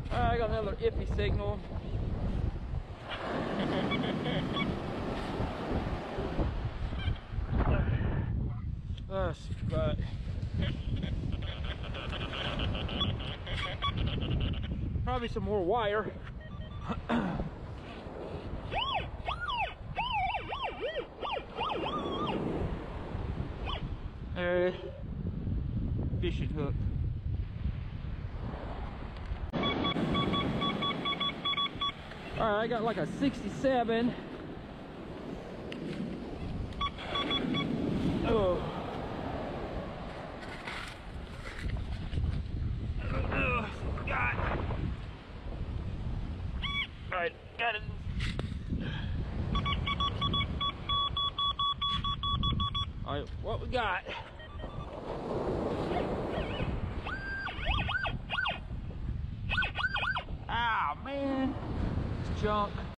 I got another iffy signal. But probably some more wire. There it is. Fishing hook. All right, I got like a 67. Oh. God. All right, got it. All right, what we got? Ah, man, it's junk.